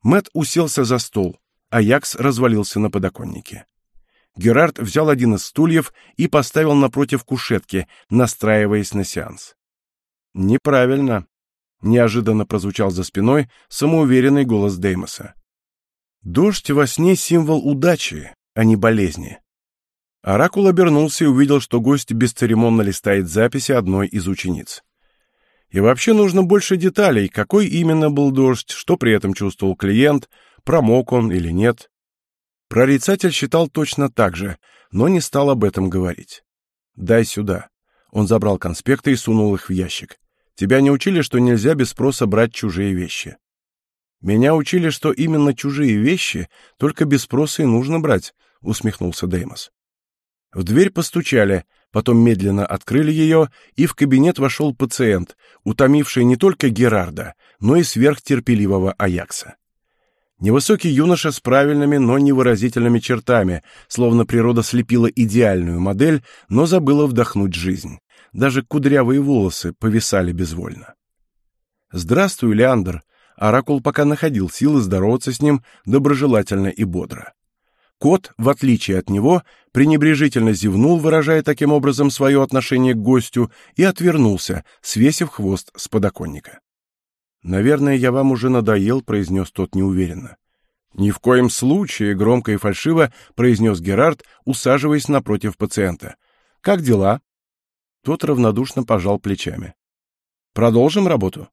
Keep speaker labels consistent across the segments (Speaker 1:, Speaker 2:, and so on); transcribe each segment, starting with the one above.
Speaker 1: Мэтт уселся за стол, а Якс развалился на подоконнике. Герард взял один из стульев и поставил напротив кушетки, настраиваясь на сеанс. «Неправильно», — неожиданно прозвучал за спиной самоуверенный голос Деймоса. «Дождь во сне — символ удачи, а не болезни». Оракул обернулся и увидел, что гость бесцеремонно листает записи одной из учениц. И вообще нужно больше деталей, какой именно был дождь, что при этом чувствовал клиент, промок он или нет. Прорицатель считал точно так же, но не стал об этом говорить. «Дай сюда». Он забрал конспекты и сунул их в ящик. «Тебя не учили, что нельзя без спроса брать чужие вещи?» «Меня учили, что именно чужие вещи только без спроса и нужно брать», — усмехнулся Деймос. В дверь постучали, потом медленно открыли ее, и в кабинет вошел пациент, утомивший не только Герарда, но и сверхтерпеливого Аякса. Невысокий юноша с правильными, но невыразительными чертами, словно природа слепила идеальную модель, но забыла вдохнуть жизнь. Даже кудрявые волосы повисали безвольно. «Здравствуй, Леандр!» Оракул пока находил силы здороваться с ним доброжелательно и бодро. Кот, в отличие от него, пренебрежительно зевнул, выражая таким образом свое отношение к гостю, и отвернулся, свесив хвост с подоконника. «Наверное, я вам уже надоел», — произнес тот неуверенно. «Ни в коем случае», — громко и фальшиво произнес Герард, усаживаясь напротив пациента. «Как дела?» Тот равнодушно пожал плечами. «Продолжим работу?»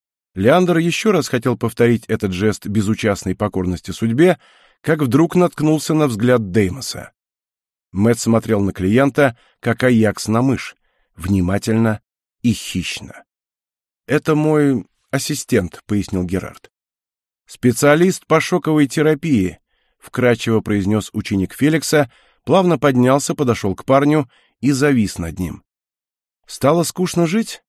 Speaker 1: Леандр еще раз хотел повторить этот жест безучастной покорности судьбе, как вдруг наткнулся на взгляд Деймоса. Мэтт смотрел на клиента, как Аякс на мышь, внимательно и хищно. «Это мой ассистент», — пояснил Герард. «Специалист по шоковой терапии», — вкрадчиво произнес ученик Феликса, плавно поднялся, подошел к парню и завис над ним. «Стало скучно жить?»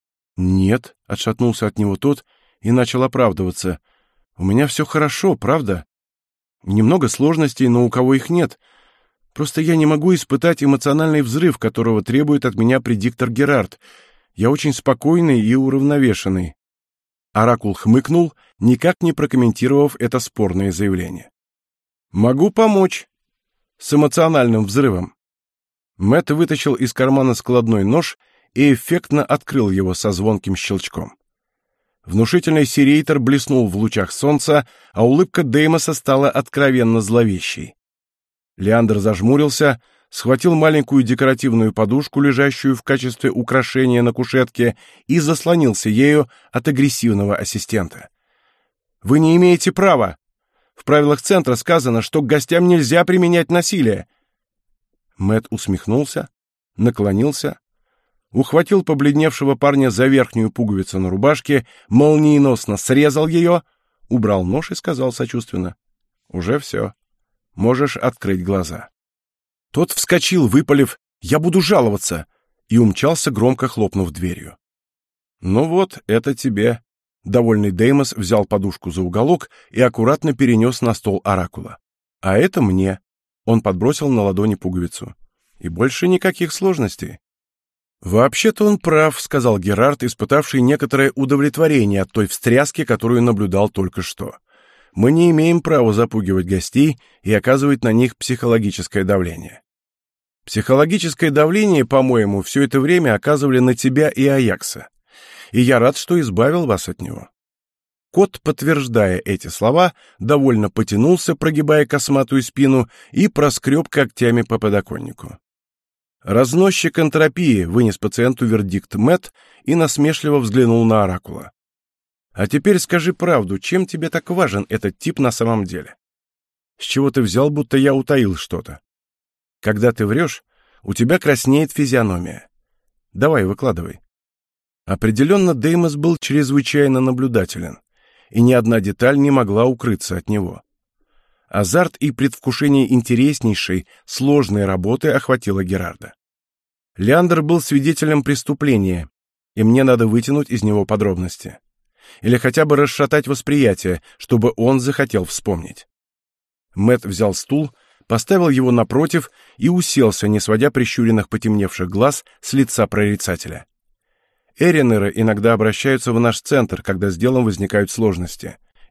Speaker 1: «Нет», — отшатнулся от него тот и начал оправдываться. «У меня все хорошо, правда? Немного сложностей, но у кого их нет. Просто я не могу испытать эмоциональный взрыв, которого требует от меня предиктор Герард. Я очень спокойный и уравновешенный». Оракул хмыкнул, никак не прокомментировав это спорное заявление. «Могу помочь. С эмоциональным взрывом». Мэтт вытащил из кармана складной нож и эффектно открыл его со звонким щелчком. Внушительный серейтор блеснул в лучах солнца, а улыбка Деймоса стала откровенно зловещей. Леандр зажмурился, схватил маленькую декоративную подушку, лежащую в качестве украшения на кушетке, и заслонился ею от агрессивного ассистента. «Вы не имеете права! В правилах центра сказано, что к гостям нельзя применять насилие!» Мэтт усмехнулся, наклонился, ухватил побледневшего парня за верхнюю пуговицу на рубашке, молниеносно срезал ее, убрал нож и сказал сочувственно: «Уже все. Можешь открыть глаза». Тот вскочил, выпалив: «Я буду жаловаться!» и умчался, громко хлопнув дверью. «Ну вот, это тебе». Довольный Деймос взял подушку за уголок и аккуратно перенес на стол оракула. «А это мне». Он подбросил на ладони пуговицу. «И больше никаких сложностей». «Вообще-то он прав», — сказал Герард, испытавший некоторое удовлетворение от той встряски, которую наблюдал только что. «Мы не имеем права запугивать гостей и оказывать на них психологическое давление. Психологическое давление, по-моему, все это время оказывали на тебя и Аякса. И я рад, что избавил вас от него». Кот, подтверждая эти слова, довольно потянулся, прогибая косматую спину, и проскреб когтями по подоконнику. «Разносчик энтропии», — вынес пациенту вердикт Мэтт и насмешливо взглянул на оракула. «А теперь скажи правду, чем тебе так важен этот тип на самом деле? С чего ты взял, будто я утаил что-то? Когда ты врешь, у тебя краснеет физиономия. Давай, выкладывай». Определенно, Деймос был чрезвычайно наблюдателен, и ни одна деталь не могла укрыться от него. Азарт и предвкушение интереснейшей, сложной работы охватило Герарда. Леандр был свидетелем преступления, и мне надо вытянуть из него подробности. Или хотя бы расшатать восприятие, чтобы он захотел вспомнить. Мэтт взял стул, поставил его напротив и уселся, не сводя прищуренных потемневших глаз с лица прорицателя. Эринеры иногда обращаются в наш центр, когда с делом возникают сложности.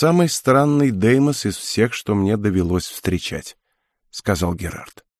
Speaker 1: самый странный Деймос из всех, что мне довелось встречать», — сказал Герард.